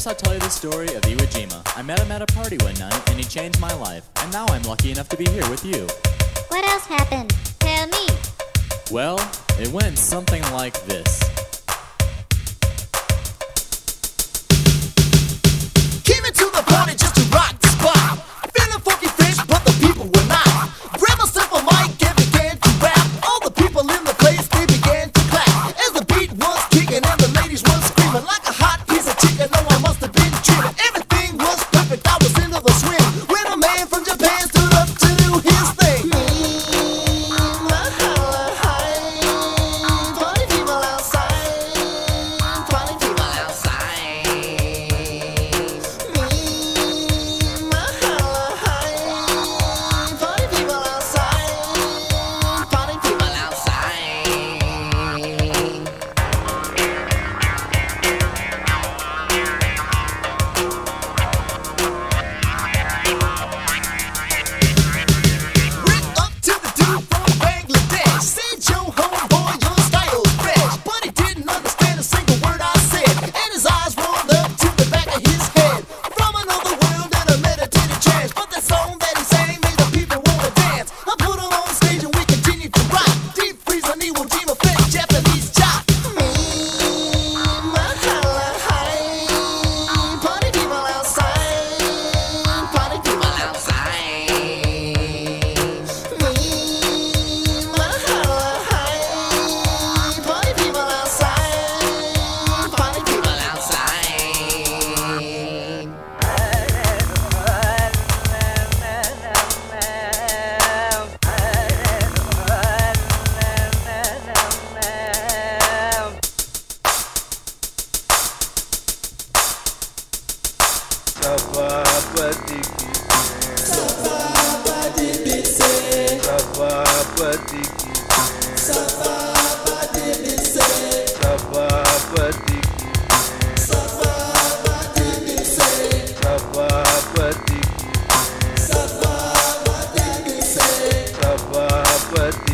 I'll tell you the story of Iwo Jima. I met him at a party one night, and he changed my life. And now I'm lucky enough to be here with you. What else happened? Tell me. Well, it went something like this. Came into the party just to rock the spot. Feeling funky fresh, but the people were not. Grab myself a mic and began to rap. All the people in the place, they began to clap. As the beat was kicking and the ladies were screaming like a hot piece of chicken. Oh, I must have been dreaming. Everything was perfect, I was into the swing. When a man from Japan stood up to do his thing. Party people outside. Party people outside. Party people outside. Party people outside. Went up to the dude from Bangladesh. Said, yo, homeboy, your style's fresh. But he didn't understand a single word I said. And his eyes rolled up to the back of his head. From another world in a meditative trance. But that song that he sang made the people wanna dance. I put him on stage and we continued to rock. Deep freeze on Iwo Jima, fake Japanese jock. Party people outside. Party people outside. Party people outside. Party people outside. Sabapati ki Sabapati ki Sabapati ki Sabapati ki Sabapati ki Sabapati